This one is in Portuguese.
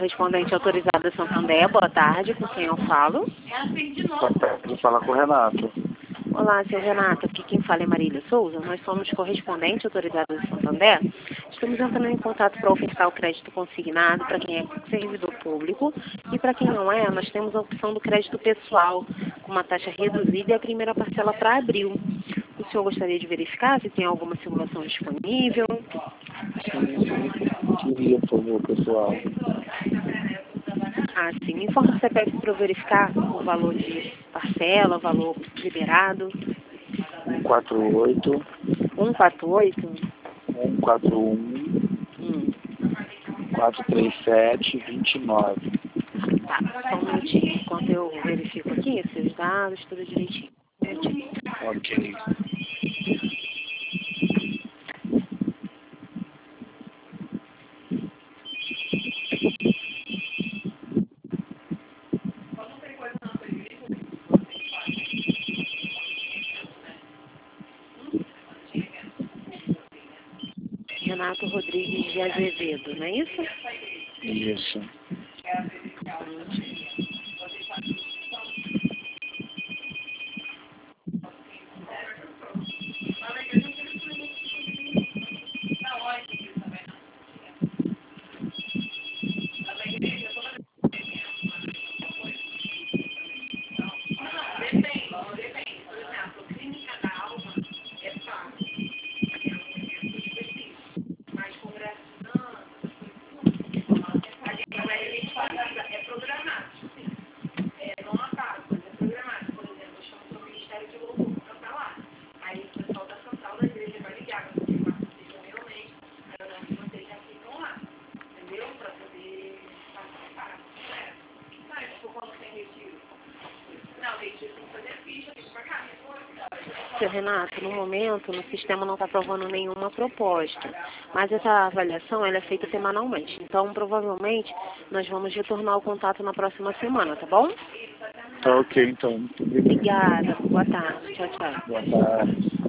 correspondente autorizada Santander, boa tarde, com quem eu falo? Boa tarde, vou falar com o Renato. Olá, seu Renato, aqui quem fala é Marília Souza, nós somos correspondente autorizada de Santander. Estamos entrando em contato para ofertar o crédito consignado para quem é servidor público e para quem não é, nós temos a opção do crédito pessoal, com uma taxa reduzida e a primeira parcela para abril. O senhor gostaria de verificar se tem alguma simulação disponível? Sim, queria, por favor, pessoal. Ah, sim. Me informa o CPF para eu verificar o valor de parcela, o valor liberado. 148 148? 141 437 29. Tá, só um minutinho. Enquanto eu verifico aqui seus dados, tudo direitinho. Um minutinho. Ok. Renato Rodrigues de Azevedo, não é isso? Isso. Um minutinho. Seu Renato, no momento, no sistema não está aprovando nenhuma proposta, mas essa avaliação ela é feita semanalmente. Então, provavelmente, nós vamos retornar o contato na próxima semana, tá bom? Tá ok, então. Muito obrigado. Obrigada. Boa tarde. Tchau, tchau. Boa tarde.